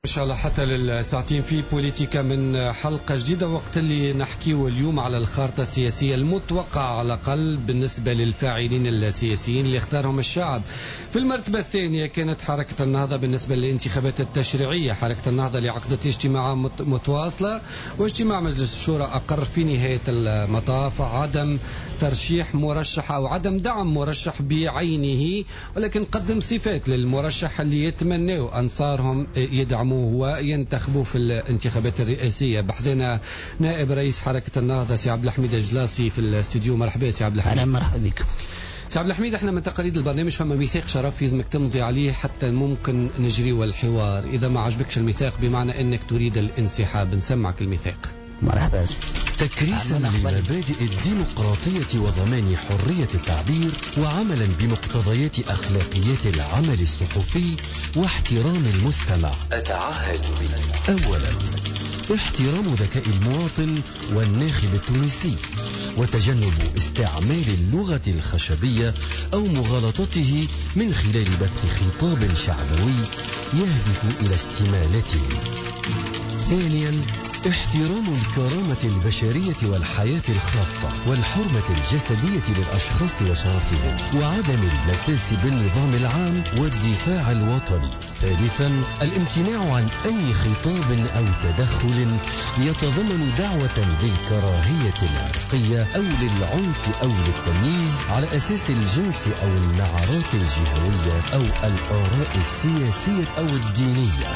إن شاء الله حتى للساعتين في بوليتيكا من حلقة جديدة، وقت اللي نحكيه اليوم على الخارطة السياسية المتوقعة على الأقل بالنسبة للفاعلين السياسيين اللي اختارهم الشعب. في المرتبة الثانية كانت حركة النهضة بالنسبة للانتخابات التشريعية. حركة النهضة اللي عقدت اجتماعات متواصلة، واجتماع مجلس الشورى أقر في نهاية المطاف عدم ترشيح مرشح أو عدم دعم مرشح بعينه، ولكن قدم صفات للمرشح اللي يتمنوا أنصارهم يدعموه وينتخبوه في الانتخابات الرئاسية. بحثنا نائب رئيس حركة النهضة سي عبد الحميد الجلاسي في الاستوديو. مرحبا سي عبد الحميد. أهلا مرحبا بك سي عبد الحميد. احنا من تقاليد البرنامج فما ميثاق شرف لازمك تمضي عليه حتى ممكن نجري والحوار. إذا ما عجبكش الميثاق بمعنى أنك تريد الانسحاب، نسمعك الميثاق. مرحبا. تكريسا لمبادئ الديمقراطية وضمان حرية التعبير، وعملا بمقتضيات أخلاقيات العمل الصحفي واحترام المستمع. أتعهد بي: أولا، احترام ذكاء المواطن والناخب التونسي، وتجنب استعمال اللغة الخشبية أو مغالطته من خلال بث خطاب شعبوي يهدف إلى استمالته. ثانيا، احترام الكرامة البشرية والحياة الخاصة والحرمة الجسدية للأشخاص وشرفهم، وعدم المساس بالنظام العام والدفاع الوطني. ثالثا، الامتناع عن أي خطاب أو تدخل يتضمن دعوة للكراهية العرقية أو للعنف أو للتمييز على أساس الجنس أو النعرات الجهوية أو الآراء السياسية أو الدينية.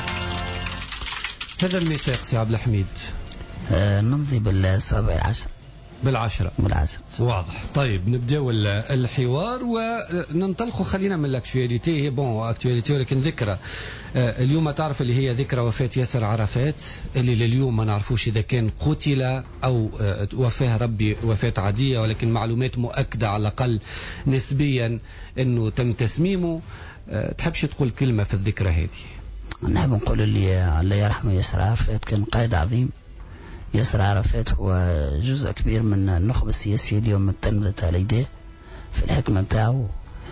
هذا الميثاق سي عبد الحميد. نمضي بالسابع العشر. بالعشرة. واضح. طيب نبداو الحوار وننطلقوا. خلينا من الاكتواليتي. بون اكتواليتي ولكن ذكرى. اليوم تعرف اللي هي ذكرى وفاة ياسر عرفات، اللي لليوم ما نعرفوش إذا كان قتل أو وفاه ربي وفاة عادية، ولكن معلومات مؤكدة على الأقل نسبيا أنه تم تسميمه. تحبش تقول كلمة في الذكرى هذه؟ نحب نقول اللي الله يرحمه ياسر عرفات كان قائد عظيم. ياسر عرفات هو جزء كبير من النخبة السياسية اليوم تنبت على يديه في الحكمة نتاعو،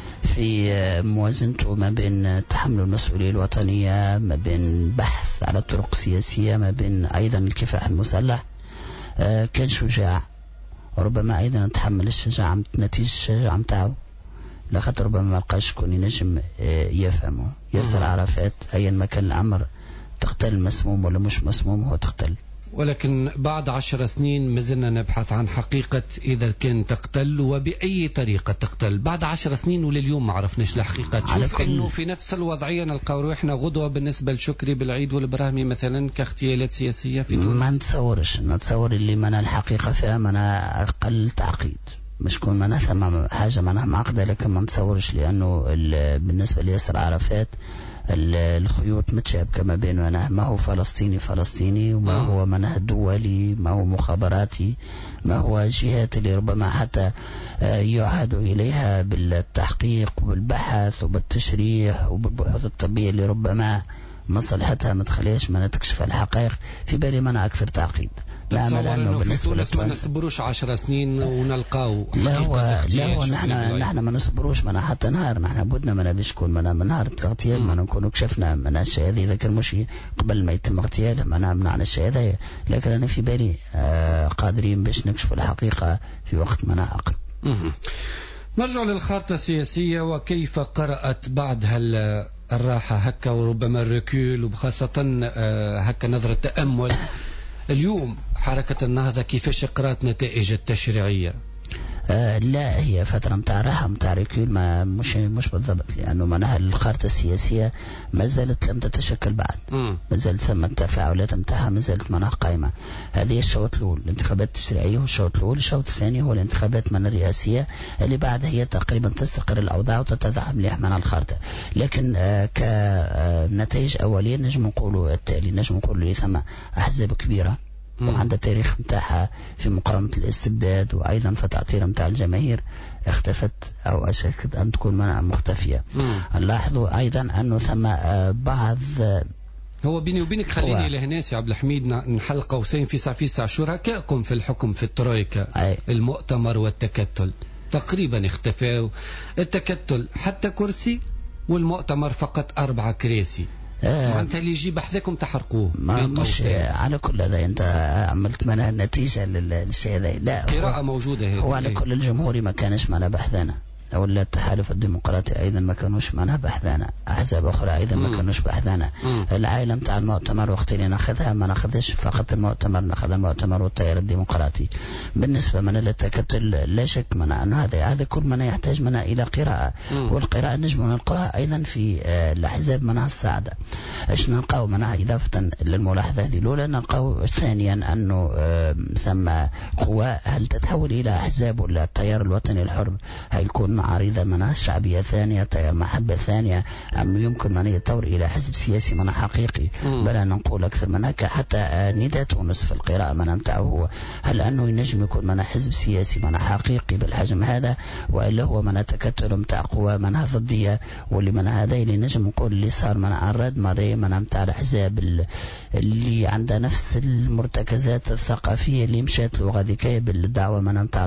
في موازنته ما بين تحمل المسؤولية الوطنية، ما بين بحث على طرق سياسية، ما بين أيضا الكفاح المسلح. كان شجاع، وربما أيضا تحمل الشجاعة نتيجة الشجاعة نتاعو، لخاطر ربما ما لقاش شكون ينجم يفهمه. ياسر عرفات أيا ما كان الأمر، تقتل مسموم ولا مش مسموم هو تقتل. ولكن بعد 10 سنين ما زلنا نبحث عن حقيقة إذا كان تقتل وبأي طريقة تقتل. بعد 10 سنين ولليوم ما عرفناش الحقيقة. تشوف إنه في نفس الوضعية نلقاو روحنا غدوة بالنسبة لشكري بالعيد والبراهمي مثلا كاغتيالات سياسية في تونس؟ ما نتصور اللي منا الحقيقة فيها منا أقل تعقيد، مش كون منا ثم حاجة منا معقدة، لكن ما نتصورش لأنه بالنسبة لياسر عرفات الخيوط متشابكة ما بين ما هو فلسطيني وما هو منه دولي، ما هو مخابراتي، ما هو جهات اللي ربما حتى يعاد إليها بالتحقيق وبالبحث وبالتشريح وبالبحوث الطبية اللي ربما مصلحتها ما تخليش ما تكشف الحقائق. في بالي منها أكثر تعقيد. نعمل أنه بالنسبة لتونس ما نصبروش 10 سنين ونلقاو. لا هو نحن ما نصبروش منا حتى نهار. نحن بدنا منا باش يكون منا من نهار الاغتيال ما نكونوا كشفنا من الشيء هذا. إذا كان مش قبل ما يتم اغتياله ما نمنعنا الشيء هذا، لكن أنا في بالي قادرين باش نكشف الحقيقة في وقت منا أقرب. نرجع للخارطة السياسية وكيف قرأت بعد الراحة هكا وربما الركول وبخاصة هكا نظرة تأمل. اليوم حركة النهضة كيفاش قرأت نتائج التشريعية؟ لا، هي فترة متاع راحة متاع ريكول مش بالضبط، لأنه معناها الخارطة السياسية ما زالت لم تتشكل بعد. ما زالت ثم التفاعلات متاعها ما زالت معناها قائمة. هذه الشوط الأول الانتخابات التشريعية هو الشوط الأول. الشوط الثاني هو الانتخابات من الرئاسية اللي بعدها هي تقريبا تستقر الأوضاع وتتضح مليح من الخارطة. لكن كنتائج أولية نجم نقولوا التالي. نجم نقولوا لي ثم أحزاب كبيرة وعندها تاريخ متاعها في مقاومة الاستبداد وأيضا في تعطير متاع الجماهير اختفت أو أشكت أن تكون مختفية. نلاحظوا أيضا أنه ثم بعض. هو بيني وبينك خليني لهنا سي عبد الحميد نحل قوسين في ساعة شركائكم في الحكم في الترويكا المؤتمر والتكتل تقريبا اختفوا. التكتل حتى كرسي والمؤتمر فقط 4 كراسي. معناتها اللي يجي بحثكم تحرقوه. مش على كل هذا انت عملت منها النتيجة للشيء هذا. لا، قراءة موجودة هو على كل الجمهوري ما كانش معنا بحثنا، ولا التحالف الديمقراطي ايضا ما كانوش معنا بحثنا، احزاب اخرى ايضا ما كانوش بحثنا. العائله نتاع المؤتمر وقت اللي ناخذها ما ناخذش فقط المؤتمر، ناخذ المؤتمر والتيار الديمقراطي. بالنسبه من التكتل لا شك من انه هذا كل من يحتاج منا الى قراءه، والقراءه نجم نلقاها ايضا في الاحزاب منها السعاده. ايش نلقاو منها اضافه للملاحظه هذه الاولى؟ نلقاو ثانيا انه ثم قوى هل تتحول الى احزاب، ولا التيار الوطني الحر هيكون عريضة منها شعبية ثانية، تيار محبة ثانية، أم يمكن من يتطور إلى حزب سياسي منها حقيقي؟ بل نقول أكثر من هكا، حتى نداء تونس في القراءة من نتاعه هو هل أنه ينجم يكون منها حزب سياسي منها حقيقي بالحجم هذا، وإلا هو من تكتل متاع قوى منها ضدية، واللي من هذا اللي نجم نقول اللي صار من عرض مري من نتاع الأحزاب اللي عندها نفس المرتكزات الثقافية اللي مشات له غاديكا بالدعوة من نتاع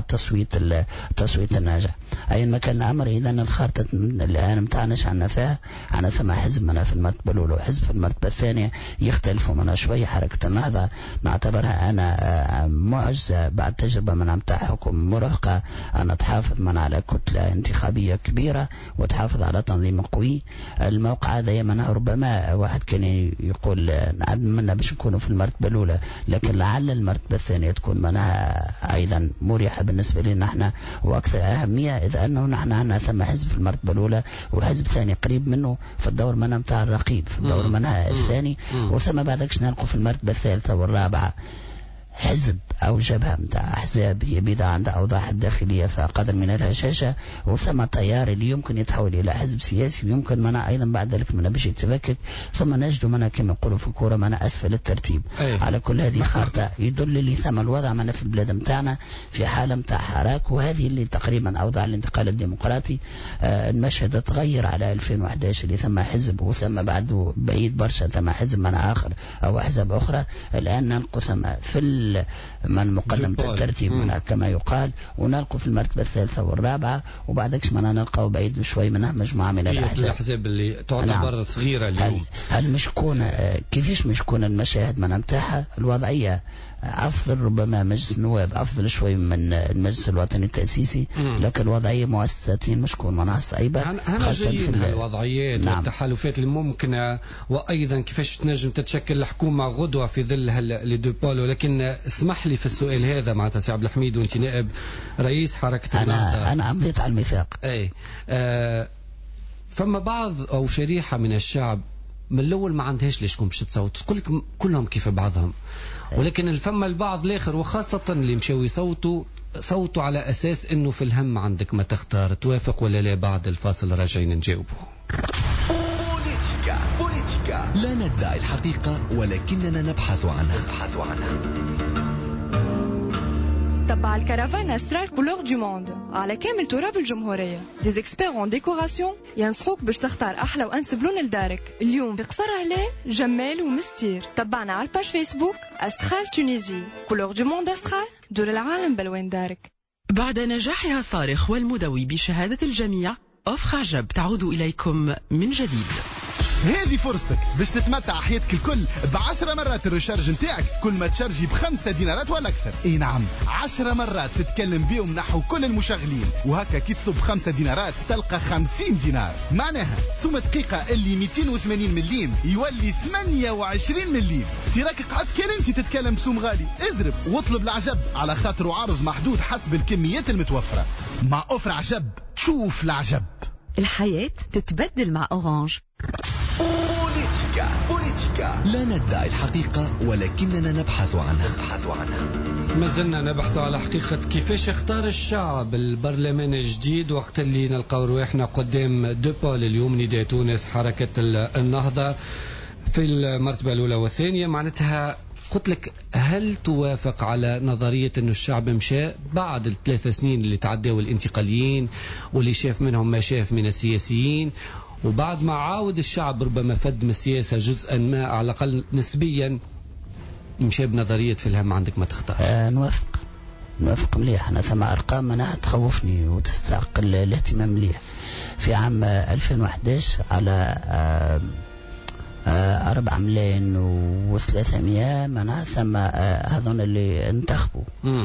التصويت الناجح. أي مكان الأمر إذا الخارطة الآن متعناش عنا فيها، عنا ثم حزب منا في المرتبة الأولى وحزب في المرتبة الثانية يختلفوا منا شوية. حركة النهضة نعتبرها أنا معجزة بعد تجربة من متاع حكم مرهقة، أنا تحافظ من على كتلة انتخابية كبيرة وتحافظ على تنظيم قوي. الموقع هذا يمنها ربما واحد كان يقول منا باش نكونوا في المرتبة الأولى، لكن لعل المرتبة الثانية تكون منها أيضا مريحة بالنسبة لنا احنا وأكثر أهمية، إذا أنه نحن عندنا ثم حزب في المرتبة الأولى وحزب ثاني قريب منه في الدور منها متاع الرقيب في الدور منها الثاني، وثم بعدكش نلقوا في المرتبة الثالثة والرابعة حزب أو جبهة متاع أحزاب هي بيضة عندها أوضاع الداخلية فقدر من الهشاشة، وثم تيار اللي يمكن يتحول إلى حزب سياسي، ويمكن منا أيضا بعد ذلك منا باش يتفكك، ثم نجد منا كما يقولوا في الكورة منا أسفل الترتيب. على كل هذه خارطة يدل اللي ثم الوضع منا في البلاد متاعنا في حالة متاع حراك، وهذه اللي تقريبا أوضاع الانتقال الديمقراطي. المشهد تغير على 2011 اللي ثم حزب وثم بعده بعيد برشا ثم حزب منا آخر أو أحزاب أخرى. الآن نلقوا ثم في من مقدمة الترتيب منها كما يقال، ونلقوا في المرتبة الثالثة والرابعة، وبعدكش منا نلقوا بعيد شوي منها مجموعة من الأحزاب اللي تعتبر صغيرة اليوم. هل مشكون كيفاش مشكون المشاهد من متاعها الوضعية أفضل ربما مجلس النواب أفضل شوي من المجلس الوطني التأسيسي، لكن الوضعية مؤسساتين مشكون منها صعيبة. أنا جايين الوضعيات والتحالفات الممكنة، وأيضا كيفاش تنجم تتشكل الحكومة غدوة في ظل لدوبول. ولكن اسمح لي في السؤال هذا معناتها سي عبد الحميد وأنت نائب رئيس حركة النهضة، أنا أمضيت على الميثاق. فما بعض أو شريحة من الشعب من الأول ما عندهاش ليش باش تصوت، تقول لك كلهم كيف بعضهم، ولكن الفم البعض الاخر وخاصة اللي مشاو صوتوا على أساس أنه في الهم عندك ما تختار. توافق ولا لا؟ بعد الفاصل راجعين نجاوبه. بوليتيكا لا ندعي الحقيقة ولكننا نبحث عنها. تبع الكرفان سترايك كولور دو موند على كامل تراب الجمهورية. ديز اكسبير اون ديكوراسيون ينصحوك باش تختار أحلى وأنسب لون لدارك اليوم بقصر عليه جمال ومستير. تبعنا على الباج فيسبوك أسترال تونيزي. كولور دو موند أسترال، دور العالم بلوين دارك. بعد نجاحها الصارخ والمدوي بشهادة الجميع، أوفر عجب تعود إليكم من جديد. هذه فرصتك باش تتمتع حياتك الكل ب10 مرات الريشارج نتاعك كل ما تشارجي ب5 دينارات ولا اكثر. اي نعم 10 مرات تتكلم بيهم نحو كل المشغلين، وهكا كي تصب 5 دينارات تلقى 50 دينار. معناها سوم دقيقة اللي 280 مليم يولي 28 مليم. تراك قعدت كان انت تتكلم بسوم غالي. ازرب واطلب العجب على خاطر عرض محدود حسب الكميات المتوفرة. مع اوفر عجب تشوف العجب. الحياة تتبدل مع أورانج. بوليتيكا لا ندعي الحقيقة ولكننا نبحث عنها. ما زلنا نبحث على حقيقة كيفاش اختار الشعب البرلمان الجديد وقت اللي نلقاو رواحنا قدام دوبول اليوم نداء تونس حركة النهضة في المرتبة الأولى والثانية. معناتها قلت لك هل توافق على نظرية أن الشعب مشى بعد ال3 سنين اللي تعدوا الانتقاليين واللي شاف منهم ما شاف من السياسيين، وبعد ما عاود الشعب ربما فد من السياسة جزءا ما على الأقل نسبيا مشى بنظرية في الهم عندك ما تختار؟ نوافق مليح. أنا ثم أرقام أنا تخوفني وتستحق الاهتمام مليح. في عام 2011 على 4 ملايين و300 معناها ثم هذون اللي انتخبوا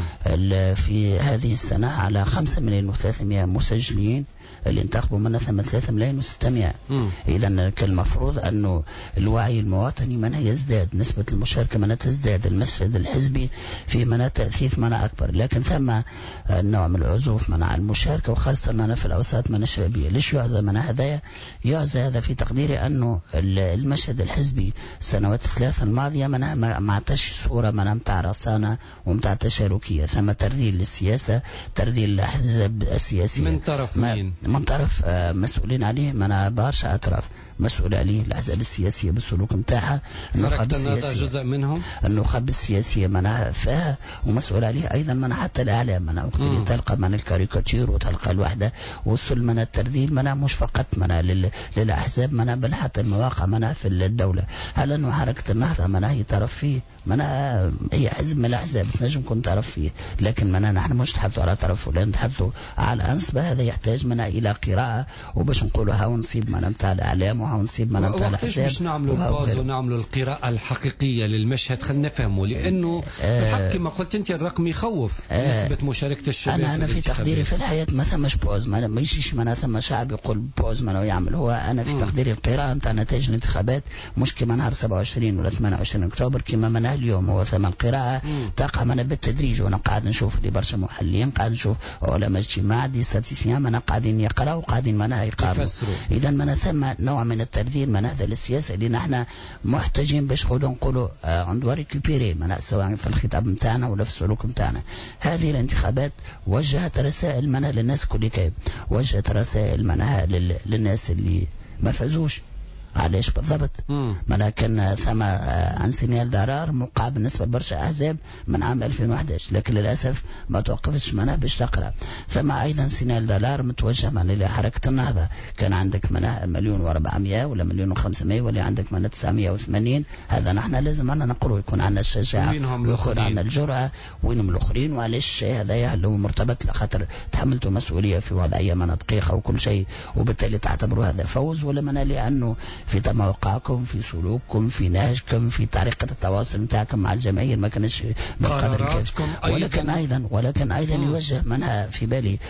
في هذه السنة على 5 ملايين و300 مسجلين اللي انتخبوا منها ثم 3 ملايين و600. إذا كان المفروض أنه الوعي المواطني منها يزداد، نسبة المشاركة منها تزداد، المشهد الحزبي في منها تأثير منها أكبر، لكن ثم نوع من العزوف منع المشاركة وخاصة منها في الأوساط منها الشبابية. ليش يعزى منها هذايا؟ يعزى هذا في تقديري أنه المشهد الحزبي السنوات الثلاثة الماضية منها ما عطاش صورة منها متاع رصانة ومتاع تشاركية، ثم ترذيل للسياسة، ترذيل الأحزاب السياسية من طرف مين؟ من طرف مسؤولين عليه منها برشا أطراف مسؤول عليه الأحزاب السياسية بالسلوك نتاعها، النخب السياسية جزء منهم، النخب السياسية منها فيها، ومسؤول عليه أيضا منها حتى الإعلام منها وقت اللي تلقى من الكاريكاتير وتلقى الوحدة وصل من الترذيل منها مش فقط منها للأحزاب منها بل حتى المواقع منها في الدولة. هل أنه حركة النهضة منها هي طرف فيه؟ منها هي حزب من الأحزاب تنجم كنت طرف فيه، لكن منها نحن مش نتحدثوا على طرف ولا نتحدثوا على الأنصبة. هذا يحتاج منها إلى قراءة وباش نقولوا ها ونصيب منها متاع الإعلام وها ونصيب منها متاع الأحزاب. باش نعملوا البوز ونعملوا القراءة الحقيقية للمشهد خلينا نفهمه، لأنه الحق كما قلت أنت الرقم يخوف نسبة مشاركة الشباب. أنا في تقديري في الحياة ما ثمش بوز، ما يجيش منها ثم شعب يقول بوز منه يعمل. هو أنا في تقديري القراءة نتاع نتائج الانتخابات مش كما نهار 27 ولا 28 أكتوبر كما منها اليوم. هو ثم القراءة تقع منها بالتدريج، وأنا قاعد نشوف لي برشا محللين، قاعد نشوف علماء اجتماع دي ستاتيسيان منها قاعدين يقرأوا وقاعدين منها يقارنوا. إذا منها ثم نوع من الترذيل من هذا للسياسة اللي نحن محتاجين باش نقولوا عندو ريكوبيري منها سواء في الخطاب نتاعنا ولا في السلوك نتاعنا. هذه الانتخابات وجهت رسائل منها للناس كل كيف، وجهت رسائل منها للناس اللي ما فازوش. علاش بالضبط؟ معناها كان ثم عن سينيال دارار موقع بالنسبه لبرشا احزاب من عام 2011، لكن للاسف ما توقفتش معناها باش تقرا. ثم ايضا سينيال دارار متوجه معناها لحركه النهضه، كان عندك معناها 1,400,000 ولا 1,500,000 ولا عندك معناها 980. هذا نحن لازم أننا نقروا يكون عندنا الشجاعه ويكون عندنا الجرأه. وينهم الاخرين؟ وعلاش هذايا اللي هو مرتبط لخاطر تحملتوا مسؤوليه في وضعيه منها دقيقه وكل شيء، وبالتالي تعتبروا هذا فوز، ولا معناها لانه في موقعكم في سلوككم في نهجكم في طريقة التواصل نتاعكم مع الجماهير ما كانش بالقدر الكافي. ولكن أيضا يوجه منها في بالي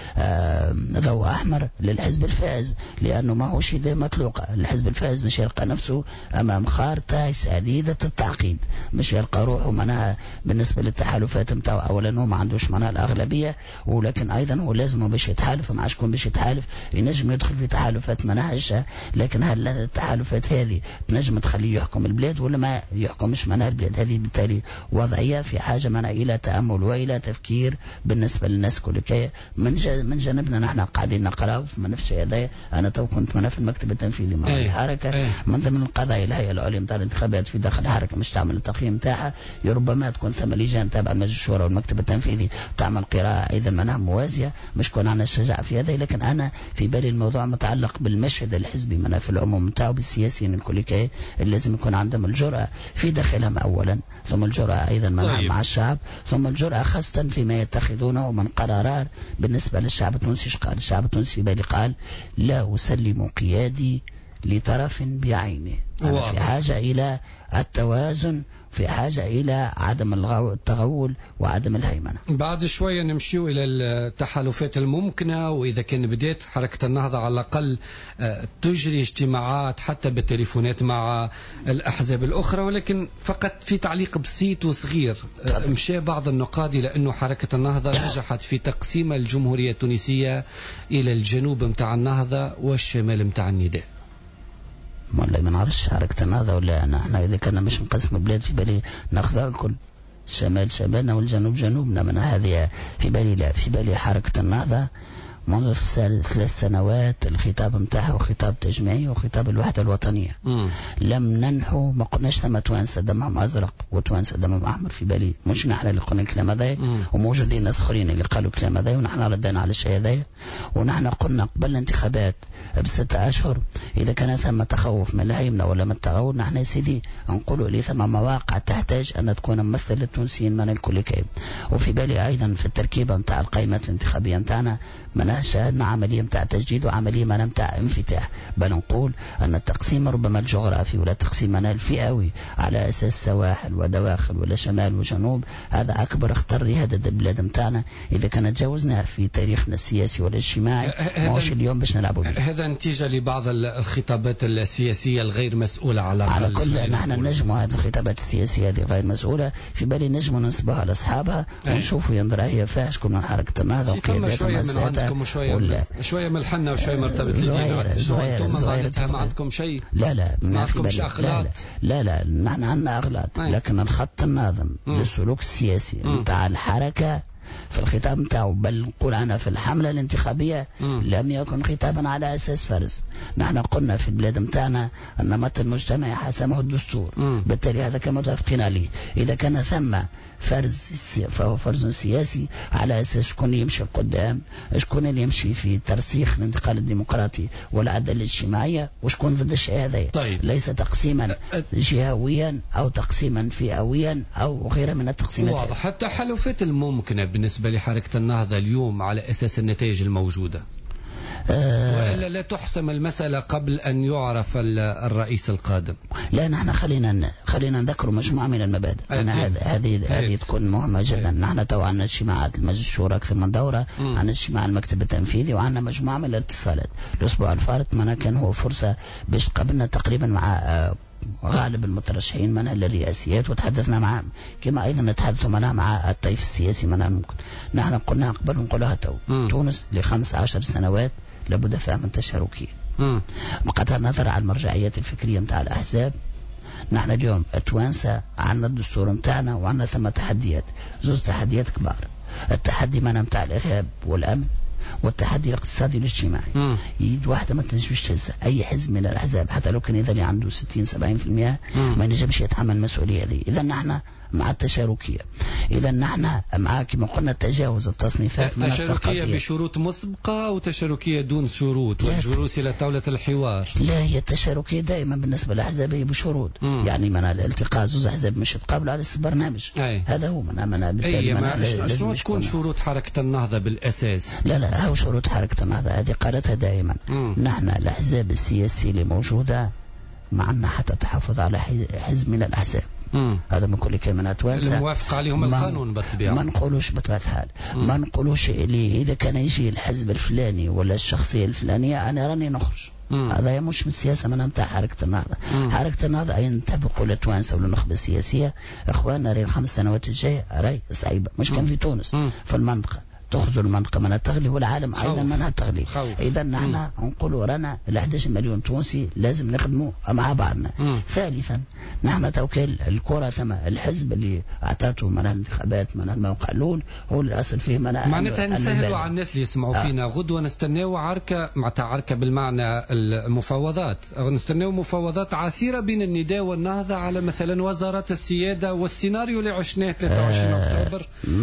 ضوء أحمر للحزب الفائز، لأنه ما هوش يد مطلوقة. الحزب الفائز مش يلقى نفسه أمام خارطة سديدة التعقيد، مش يلقى روحه منها بالنسبة للتحالفات نتاعو. أولا هو ما عندوش منها الأغلبية، ولكن أيضا هو لازم باش يتحالف مع شكون باش يتحالف. ينجم يدخل في تحالفات منهجها، لكن هل التحالفات هذه تنجم تخليه يحكم البلاد ولا ما يحكمش منها البلاد؟ هذه بالتالي وضعية في حاجة منها إلى تأمل وإلى تفكير بالنسبة للناس كل كي. من جانبنا نحن قاعدين نقرأ في نفس هذا. أنا تو كنت في المكتب التنفيذي مع الحركة من ضمن القضايا الهيئة العليا نتاع الانتخابات في داخل الحركة مش تعمل التقييم نتاعها، ربما تكون ثم لجان تابعة لمجلس الشورى والمكتب التنفيذي تعمل قراءة أيضا منها موازية، مش كون عندنا الشجاعة في هذا. لكن أنا في بالي الموضوع متعلق بالمشهد الحزبي منها في العموم نتاعو، بالسياسيين الكل كي اللي لازم يكون عندهم الجرأة في داخلهم أولا، ثم الجرأة أيضا مع الشعب، ثم الجرأة خاصة فيما يتخذونه من قرارات بالنسبة للشعب التونسي. قال الشعب التونسي في بالي قال لا أسلم قيادي لطرف بعينه. أنا في حاجة إلى التوازن، في حاجة إلى عدم التغول وعدم الهيمنة. بعد شوية نمشيو إلى التحالفات الممكنة، وإذا كان بدأت حركة النهضة على الأقل تجري اجتماعات حتى بالتليفونات مع الأحزاب الأخرى. ولكن فقط في تعليق بسيط وصغير، مشى بعض النقاد إلى أنه حركة النهضة نجحت في تقسيم الجمهورية التونسية إلى الجنوب متاع النهضة والشمال متاع النداء. والله ما نعرفش حركة النهضة ولا احنا اذا كنا مش نقسم البلاد في بالي ناخذها الكل، الشمال شمالنا والجنوب جنوبنا. من هذه في بالي لا، في بالي حركة النهضة منذ 3 سنوات الخطاب نتاعها خطاب تجميعي وخطاب الوحدة الوطنية. لم ننحو، ما قلناش ثم توانسة دمهم أزرق وتوانسة دمهم أحمر. في بالي مش نحن اللي قلنا الكلام هذا، وموجودين ناس آخرين اللي قالوا الكلام هذا، ونحن ردينا على الشيء هذا. ونحن قلنا قبل الانتخابات ب6 أشهر إذا كان ثم تخوف من الهيمنة ولا من التغول، نحن يا سيدي نقولوا لي ثم مواقع تحتاج أن تكون ممثل للتونسيين من الكل كيف. وفي بالي أيضا في التركيبة نتاع القائمات الانتخابية نتاعنا من ما شاهدنا عملية متاع تجديد وعملية ما متاع انفتاح، بل نقول أن التقسيم ربما الجغرافي ولا تقسيم الفئوي على أساس سواحل ودواخل ولا شمال وجنوب، هذا أكبر خطر لهذا البلاد متاعنا إذا كان تجاوزنا في تاريخنا السياسي والاجتماعي. ماهوش اليوم باش نلعبوا به. هذا نتيجة لبعض الخطابات السياسية الغير مسؤولة على كل نحن نجموا هذه الخطابات السياسية هذه غير مسؤولة في بالي نجموا ننسبوها لأصحابها ونشوفوا ينظر هي فيها شكون من حركة النهضة وقياداتها شوية من الحنة وشوية مرتبط زهير ما عندكم شيء. لا ما عندكمش أغلاط. لا نحن عندنا أغلاط، لكن الخط الناظم للسلوك السياسي نتاع الحركة في الخطاب نتاعو، بل نقول أنا في الحملة الانتخابية لم يكن خطابا على أساس فرز. نحن قلنا في البلاد نتاعنا النمط المجتمعي حسمه الدستور، بالتالي هذا كما متفقين عليه. إذا كان ثم فرز فهو فرز سياسي على أساس شكون يمشي قدام، شكون اللي يمشي في ترسيخ الانتقال الديمقراطي والعدالة الاجتماعية، وشكون ضد الشيء هذا. طيب. ليس تقسيما جهويا أو تقسيما فئويا أو غيره من التقسيمات. واضح. حتى حلفات الممكنة بالنسبة لحركة النهضة اليوم على أساس النتائج الموجودة، وإلا لا تحسم المسألة قبل أن يعرف الرئيس القادم. لا نحن خلينا نذكر مجموعة من المبادئ. هذه تكون مهمة جدا. نحن تو عندنا اجتماعات المجلس الشورى أكثر من دورة، عندنا اجتماع المكتب التنفيذي، وعندنا مجموعة من الاتصالات. الأسبوع الفارط منا كان هو فرصة باش قابلنا تقريبا مع غالب المترشحين منها للرئاسيات وتحدثنا معهم، كما أيضا نتحدث منها مع الطيف السياسي منها. ممكن نحن قلنا قبل نقولها تو تونس ل15 سنوات لابد فيها من تشاركية بقطع النظر على المرجعيات الفكرية نتاع الأحزاب. نحن اليوم التوانسة عندنا الدستور نتاعنا وعندنا ثم تحديات، زوز تحديات كبار. التحدي منها نتاع الإرهاب والأمن، والتحدي الاقتصادي والاجتماعي. يد واحدة ما تنجمش تهزها أي حزب من الأحزاب، حتى لو كان إذا عنده 60-70% ما ينجمش يتحمل المسؤولية هذه. إذا نحن مع التشاركية، إذا نحن مع كما قلنا تجاوز التصنيفات من تشاركية بشروط مسبقة أو تشاركية دون شروط والجلوس إلى طاولة الحوار؟ لا، هي التشاركية دائما بالنسبة للأحزاب هي بشروط. يعني من الالتقاء زوز أحزاب مش يتقابلوا على البرنامج. هذا هو شنو تكون شروط حركة النهضة بالأساس؟ لا هو شروط حركة النهضة هذه قالتها دائما. نحن الأحزاب السياسية اللي موجودة معنا حتى تحافظ على حزب من الأحزاب. هذا من كل كلمة توانسة الموافق عليهم القانون بالطبيعة. ما نقولوش بطبيعة الحال، ما نقولوش اللي إذا كان يجي الحزب الفلاني ولا الشخصية الفلانية أنا راني نخرج. هذا مش من السياسة من نتاع حركة النهضة. حركة النهضة أي نتبقوا لتوانسة ولا النخبة السياسية إخواننا راهي 5 سنوات الجاية راهي صعيبة، مش كان في تونس في المنطقة تخرج المنطقة منها تغلي والعالم أيضا منها تغلي. إذا نحن نقولوا رانا 11 مليون تونسي لازم نخدموا مع بعضنا. ثالثا نحن توكل الكرة ثم الحزب اللي أعطاته من الانتخابات من الموقع الأول هو الأصل فيه معناتها نسهلوا على الناس اللي يسمعوا فينا. غدوة نستناو عركة عركة بالمعنى المفاوضات، نستناو مفاوضات عسيرة بين النداء والنهضة على مثلا وزارات السيادة والسيناريو اللي عشناه 23 أكتوبر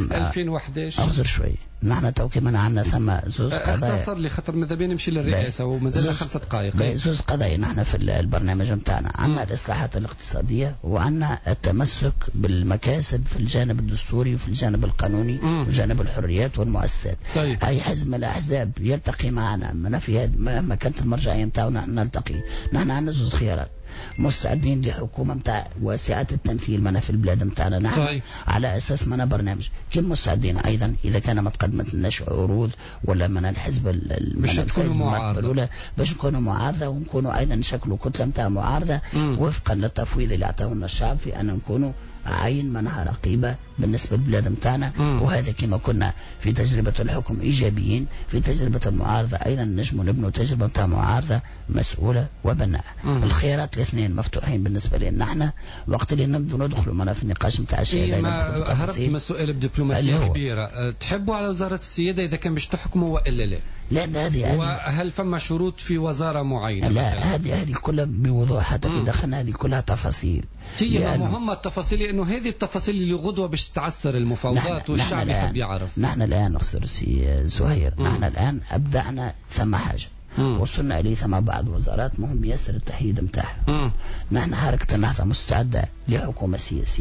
2011. أخذر شوي. نحن توكي من عنا ثم زوز قضايا. اختصر لي خاطر ماذا بين نمشي للرئاسة ومازال 5 دقائق. زوز قضايا نحن في البرنامج نتاعنا عندنا الإصلاحات الاقتصادية وعندنا التمسك بالمكاسب في الجانب الدستوري وفي الجانب القانوني وجانب الحريات والمؤسسات. طيب. أي حزب من الأحزاب يلتقي معنا من في مهما كانت المرجعية نتاعنا نلتقي. نحن عندنا زوز خيارات، مستعدين لحكومة متاع واسعة التمثيل منا في البلاد متاعنا نحن. طيب. على أساس منا برنامج كم مستعدين أيضا إذا كان ما تقدمت لناش عروض ولا من الحزب باش نكونوا معارضة، باش نكونوا معارضة ونكونوا أيضا نشكلوا كتلة متاع معارضة وفقا للتفويض اللي أعطاه لنا الشعب في أن نكونوا عين منها رقيبة بالنسبة للبلاد متاعنا. وهذا كما كنا في تجربة الحكم إيجابيين، في تجربة المعارضة أيضا نجم نبنوا تجربة متاع معارضة مسؤولة وبناء. الخيارات الاثنين مفتوحين بالنسبة لنا احنا وقت اللي نبدو ندخلوا معنا في النقاش متاع الشيء. ما هربت من سؤال بدبلوماسية كبيرة. تحبوا على وزارة السيادة إذا كان باش تحكموا وإلا لا؟ لا هذه وهل فما شروط في وزارة معينة؟ لا هذه كلها بوضوح حتى في داخلنا هذه كلها تفاصيل. هي مهمة التفاصيل لأنه هذه التفاصيل اللي غدوة باش تعسر المفاوضات والشعب يحب يعرف. نحن الآن أخسر زهير نحن الآن أبدعنا ثم حاجة وصلنا إليه ثم بعض وزارات مهم يسر التحييد متاعها. نحن حركة النهضة مستعدة لحكومة سياسية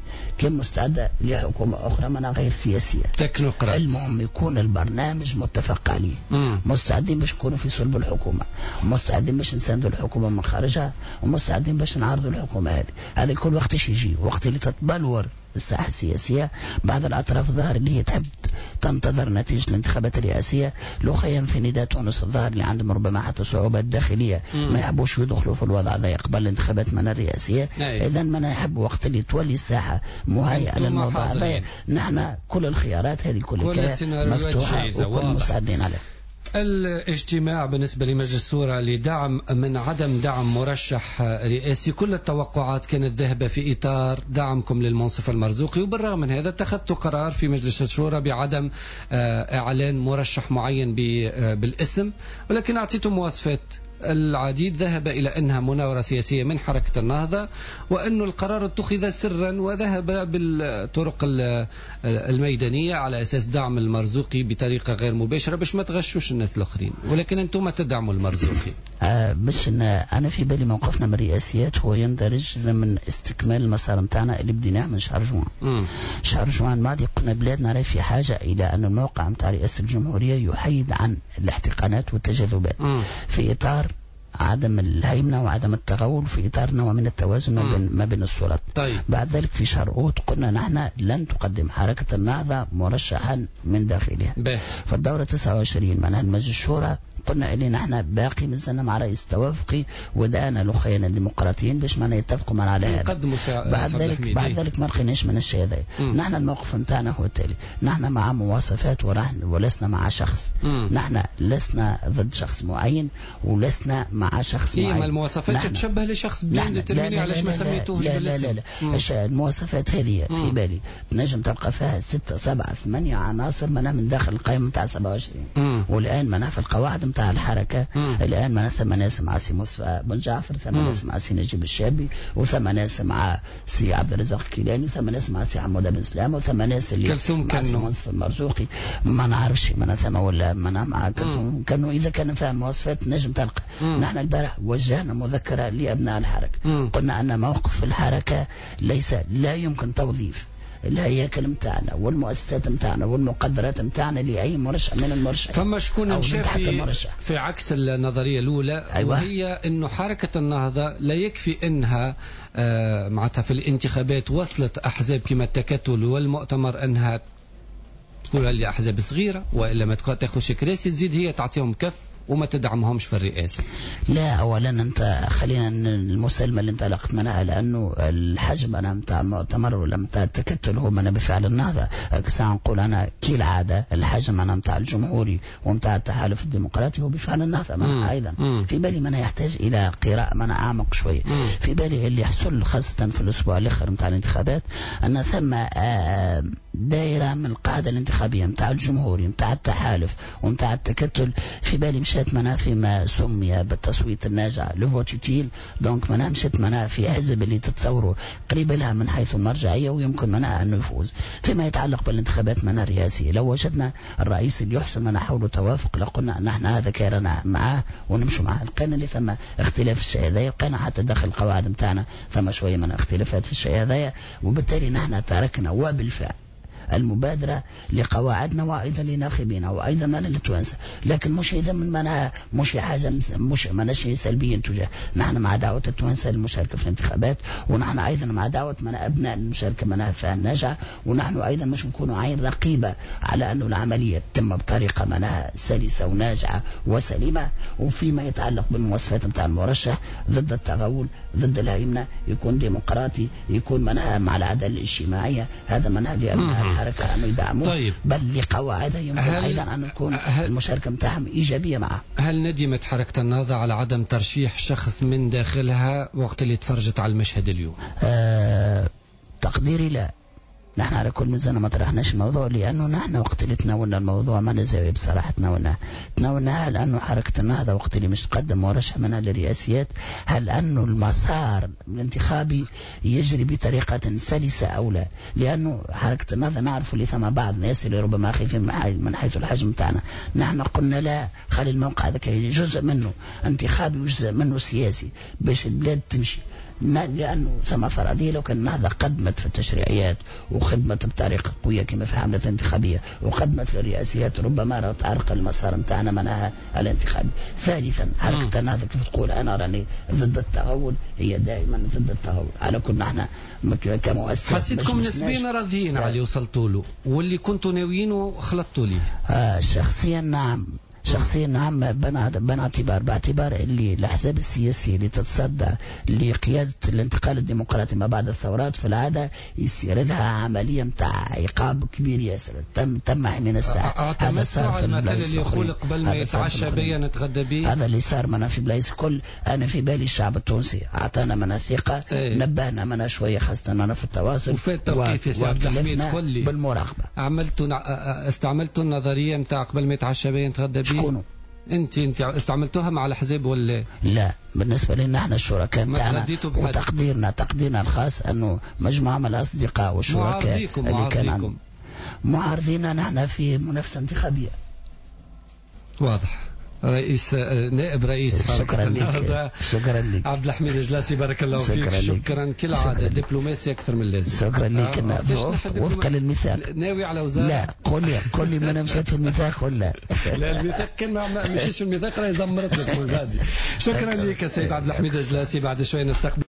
كان مستعدة لحكومة أخرى منها غير سياسية تكنوقراط. المهم يكون البرنامج متفق عليه. مستعدين باش نكونوا في صلب الحكومة، مستعدين باش نساندوا الحكومة من خارجها، ومستعدين باش نعرضوا الحكومة هذه كل وقت يجي وقت اللي تتبلور الساحة السياسية. بعض الأطراف الظاهر اللي هي تحب تنتظر نتيجة الانتخابات الرئاسية. لو خيم في نداء تونس الظاهر اللي عندهم ربما حتى صعوبات داخلية ما يحبوش يدخلوا في الوضع هذا قبل الانتخابات من الرئاسية. إذا ما يحب وقت اللي تولي الساحة مهيئة للموضوع هذا. نحن كل الخيارات هذه كلها مفتوحة وكل مساعدين عليه. الاجتماع بالنسبة لمجلس الشورى لدعم من عدم دعم مرشح رئاسي، كل التوقعات كانت ذاهبة في إطار دعمكم للمنصف المرزوقي، وبالرغم من هذا اتخذتوا قرار في مجلس الشورى بعدم إعلان مرشح معين بالاسم، ولكن أعطيتم مواصفات. العديد ذهب إلى أنها مناورة سياسية من حركة النهضة، وأن القرار اتخذ سرا وذهب بالطرق الميدانية على أساس دعم المرزوقي بطريقة غير مباشرة باش ما تغشوش الناس الآخرين، ولكن أنتم تدعموا المرزوقي. باش أنا في بالي موقفنا من الرئاسيات هو يندرج ضمن استكمال المسار نتاعنا اللي بديناه من شهر جوان. شهر جوان الماضي قلنا بلادنا راهي في حاجة إلى أن الموقع نتاع رئاسة الجمهورية يحيد عن الاحتقانات والتجاذبات في إطار عدم الهيمنة وعدم التغول، في إطار نوع من التوازن ما بين السلطات. طيب. بعد ذلك في شهر أوت قلنا نحن لن تقدم حركة النهضة مرشحا من داخلها. فالدورة 29 من المجلس الشورى قلنا اللي نحن باقي مازلنا مع رئيس توافقي ودانا لخينا الديمقراطيين باش ما يتفقوا معنا على هذا. بعد ذلك ما لقيناش من الشيء هذا. نحن الموقف نتاعنا هو التالي، نحن مع مواصفات ولسنا مع شخص. نحن لسنا ضد شخص معين ولسنا مع شخص معين. ما المواصفات تتشبه لشخص بين ديترميني، علاش ما سميتوهش بالاسم؟ لا المواصفات هذه في بالي نجم تلقى فيها 6 7 8 عناصر منها من داخل القائمة نتاع 27، والآن منها في القواعد نتاع الحركة. الآن منها ثم ناس مع سي مصطفى بن جعفر، ثم ناس مع سي نجيب الشابي، وثم ناس مع سي عبد الرزاق الكيلاني، وثم ناس مع سي حمودة بن سلامة، وثم ناس اللي مع سي منصف المرزوقي. ما نعرفش منها ثم ولا منها مع كلثوم كانوا. إذا كان فيها مواصفات نجم تلقى. نحن البارح وجهنا مذكرة لأبناء الحركة، قلنا أن موقف الحركة لا يمكن توظيف الهياكل متاعنا والمؤسسات متاعنا والمقدرات متاعنا لأي مرشح من المرشح. فما شكون شاف في عكس النظرية الأولى. أيوة. وهي أنه حركة النهضة لا يكفي أنها معناتها في الانتخابات وصلت أحزاب كما التكتل والمؤتمر أنها تقول لي أحزاب صغيرة وإلا ما تاخذش كراسي، تزيد هي تعطيهم كف وما تدعمهمش في الرئاسة. لا أولا أنت خلينا المسلمة اللي انطلقت منها، لأنه الحجم أنا متاع المؤتمر ولا متاع التكتل هو من بفعل النهضة. ساعة نقول أنا كالعادة الحجم أنا متاع الجمهوري ومتاع التحالف الديمقراطي هو بفعل النهضة. منها أيضا في بالي من يحتاج إلى قراءة من أعمق شوية. في بالي اللي يحصل خاصة في الأسبوع الآخر متاع الانتخابات أن ثم دائرة من القاعدة الانتخابية متاع الجمهوري متاع التحالف ومتاع التكتل. في بالي مشات منها فيما سمي بالتصويت الناجع لفوت يوتيل. دونك منها مشات منها في حزب اللي تتصوروا قريب لها من حيث المرجعية ويمكن منها أن يفوز. فيما يتعلق بالانتخابات منها الرئاسية، لو وجدنا الرئيس اللي يحسن منها حول توافق لقلنا نحن هذا كارنا معاه ونمشوا معاه. لقينا اللي ثم اختلاف في الشيء هذا، لقينا حتى داخل القواعد متاعنا ثم شوية من اختلافات في الشيء هذا، وبالتالي نحن تركنا وبالفعل المبادرة لقواعدنا وأيضا لناخبينا وأيضا للتوانسة. لكن مش إذا من منها مش حاجة مش شيء سلبي تجاه. نحن مع دعوة التوانسة للمشاركة في الانتخابات، ونحن أيضا مع دعوة من أبناء المشاركة منها فيها الناجعة، ونحن أيضا مش نكون عين رقيبة على أن العملية تتم بطريقة منها سلسة وناجعة وسليمة. وفيما يتعلق بالمواصفات نتاع المرشح ضد التغول ضد الهيمنة، يكون ديمقراطي، يكون منها مع العدالة الاجتماعية، هذا منها لأبناء الحركة أن يدعموا. طيب. بل لقواعدها يمكن أيضا أن تكون المشاركة متاعهم إيجابية معه. هل ندمت حركة النهضة على عدم ترشيح شخص من داخلها وقت اللي تفرجت على المشهد اليوم؟ تقديري لا. نحن على كل ميزان ما طرحناش الموضوع، لأنه نحن وقت اللي تناولنا الموضوع ما نزاوي بصراحة تناولناها لأنه حركة النهضة وقت اللي مش تقدم مرشح منها للرئاسيات، هل أنه المسار الانتخابي يجري بطريقة سلسة أو لا؟ لأنه حركة النهضة نعرف اللي ثم بعض الناس اللي ربما خايفين من حيث الحجم تاعنا. نحن قلنا لا، خلي الموقع هذا جزء منه انتخابي وجزء منه سياسي باش البلاد تمشي. لأنه ثم فرضية لو كان النهضة قدمت في التشريعيات وخدمت بطريقة قوية كما في حملة انتخابية وقدمت في الرئاسيات ربما تعرق المسار نتاعنا منها الانتخابي. ثالثا حركة النهضة كيف تقول أنا راني ضد التغول، هي دائما ضد التغول على كل نحن كمؤسسة. حسيتكم نسبيا راضيين على اللي وصلتوا له واللي كنتوا ناويينه خلطتوا ليه؟ شخصيا نعم، شخصيا نعم، باعتبار اللي الأحزاب السياسية اللي تتصدى لقيادة الانتقال الديمقراطي ما بعد الثورات في العادة يصير لها عملية متاع عقاب كبير ياسر. تم حين الساعة. هذا صار في المثل اللي يقول قبل ما يتعشى بيا نتغدى بيه. هذا اللي صار منا في بلايص كل. أنا في بالي الشعب التونسي أعطانا منا ثقة، نبهنا منا شوية خاصة منا في التواصل. وفي التوقيت يا سي عبد الحميد قل لي بالمراقبة استعملتوا النظرية متاع قبل ما يتعشى بيا نتغدى بيه. شكونوا؟ انت استعملتوها مع الحزب ولا لا؟ بالنسبه لنا احنا الشركاء نتاعنا وتقديرنا الخاص انه مجموعه من الاصدقاء والشركاء اللي كانوا معارضين نحن في منافسه انتخابيه. واضح. نائب رئيس شكرا لك. شكرا لك عبد الحميد الجلاسي، بارك الله فيك. شكرا كالعاده، دبلوماسي اكثر من اللازم. شكرا لك. وفقا للميثاق ناوي على وزاره. لا قول لي ما انا مشيت في الميثاق ولا لا الميثاق كان ما مشيش في الميثاق راه زمرت لك من غادي. شكرا لك سيد عبد الحميد الجلاسي. بعد شوي نستقبل